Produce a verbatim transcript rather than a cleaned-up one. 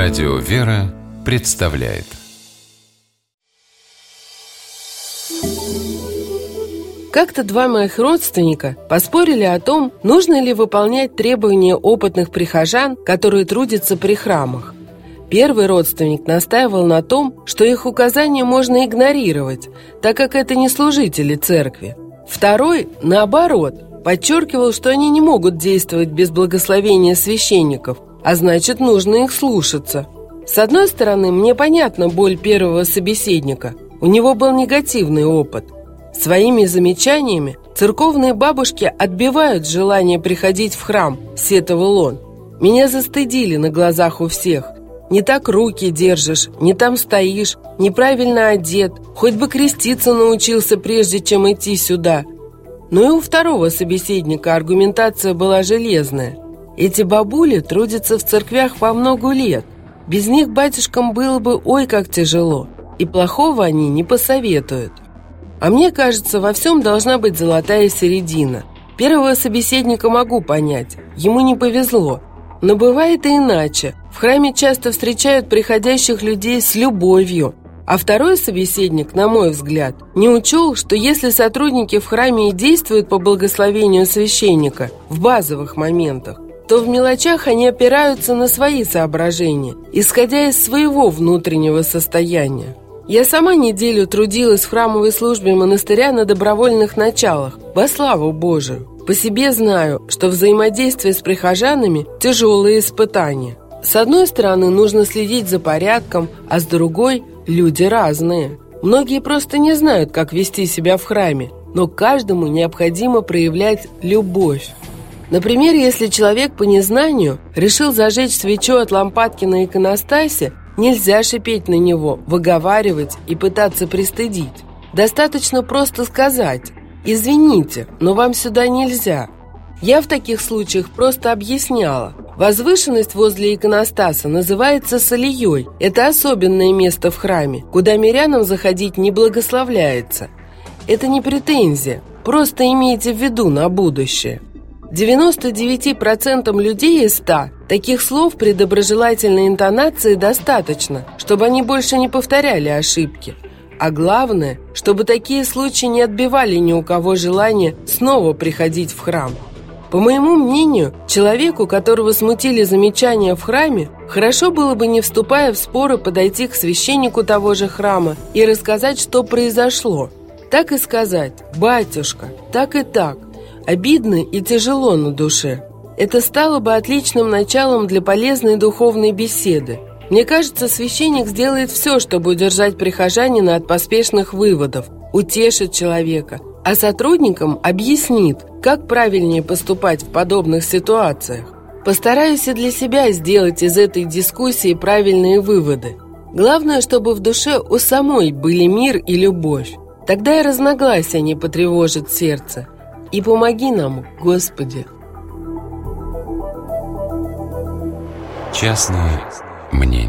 Радио «Вера» представляет. Как-то два моих родственника поспорили о том, нужно ли выполнять требования опытных прихожан, которые трудятся при храмах. Первый родственник настаивал на том, что их указания можно игнорировать, так как это не служители церкви. Второй, наоборот, подчеркивал, что они не могут действовать без благословения священников, а значит, нужно их слушаться. С одной стороны, мне понятна боль первого собеседника. У него был негативный опыт. Своими замечаниями церковные бабушки отбивают желание приходить в храм, сетовал он. Меня застыдили на глазах у всех. Не так руки держишь, не там стоишь, неправильно одет, хоть бы креститься научился, прежде чем идти сюда. Но и у второго собеседника аргументация была железная. Эти бабули трудятся в церквях по много лет. Без них батюшкам было бы ой как тяжело, и плохого они не посоветуют. А мне кажется, во всем должна быть золотая середина. Первого собеседника могу понять, ему не повезло. Но бывает и иначе. В храме часто встречают приходящих людей с любовью. А второй собеседник, на мой взгляд, не учел, что если сотрудники в храме и действуют по благословению священника в базовых моментах, то в мелочах они опираются на свои соображения, исходя из своего внутреннего состояния. Я сама неделю трудилась в храмовой службе монастыря на добровольных началах, во славу Божию. По себе знаю, что взаимодействие с прихожанами – тяжелые испытания. С одной стороны, нужно следить за порядком, а с другой – люди разные. Многие просто не знают, как вести себя в храме, но каждому необходимо проявлять любовь. Например, если человек по незнанию решил зажечь свечу от лампадки на иконостасе, нельзя шипеть на него, выговаривать и пытаться пристыдить. Достаточно просто сказать: «Извините, но вам сюда нельзя». Я в таких случаях просто объясняла. Возвышенность возле иконостаса называется солией. Это особенное место в храме, куда мирянам заходить не благословляется. Это не претензия, просто имейте в виду на будущее. девяносто девять процентов людей из ста таких слов при доброжелательной интонации достаточно, чтобы они больше не повторяли ошибки. А главное, чтобы такие случаи не отбивали ни у кого желание снова приходить в храм. По моему мнению, человеку, которого смутили замечания в храме, хорошо было бы, не вступая в споры, подойти к священнику того же храма и рассказать, что произошло. Так и сказать: «Батюшка, так и так». Обидно и тяжело на душе. Это стало бы отличным началом для полезной духовной беседы. Мне кажется, священник сделает все, чтобы удержать прихожанина от поспешных выводов, утешит человека, а сотрудникам объяснит, как правильнее поступать в подобных ситуациях. Постараюсь и для себя сделать из этой дискуссии правильные выводы. Главное, чтобы в душе у самой были мир и любовь. Тогда и разногласия не потревожат сердце. И помоги нам, Господи. Частное мнение.